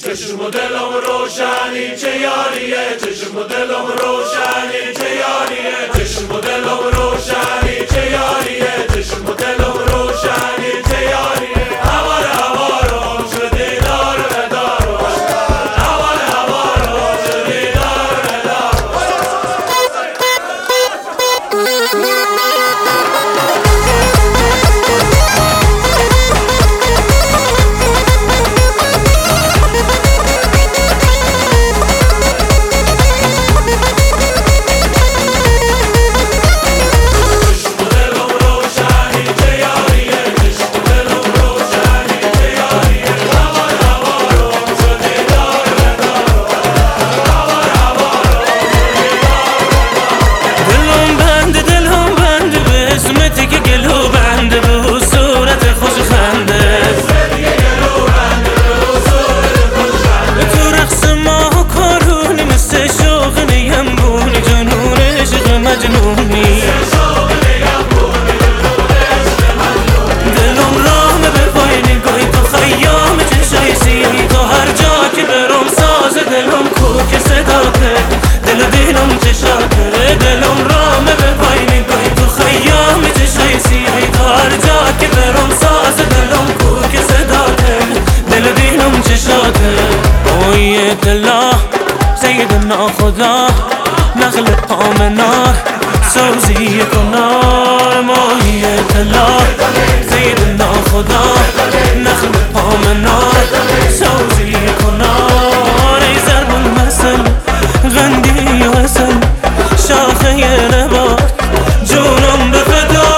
چشم و دلم روشنی چه یاریه، چشم و دلم روشنی چه یاریه، چشم و دلم روشنی چه یاریه، چشم و دلم روشنی چه یاریه. هوار هوارم شدی دار ندارم، هوار هوارم شدی دار ندارم. سيدنا خدا نخل آمنا سوزی کنار ماهیت الله. سيدنا خدا نخل آمنا سوزی کنار. ای ضرب المثل غندی و اصل شاخه نبات جونم به فدا.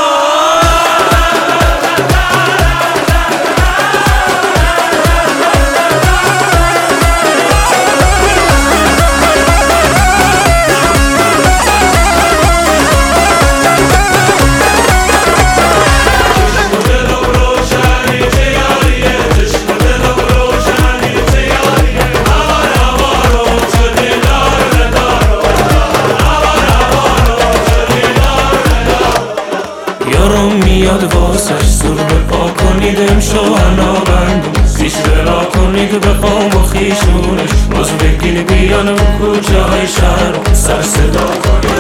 میاد واسش زور بپا کنید امشو انا بندم پیش برا کنید بخوام و خیشونش باز بگین بیان و کوچه های شهر سر صدا کنید.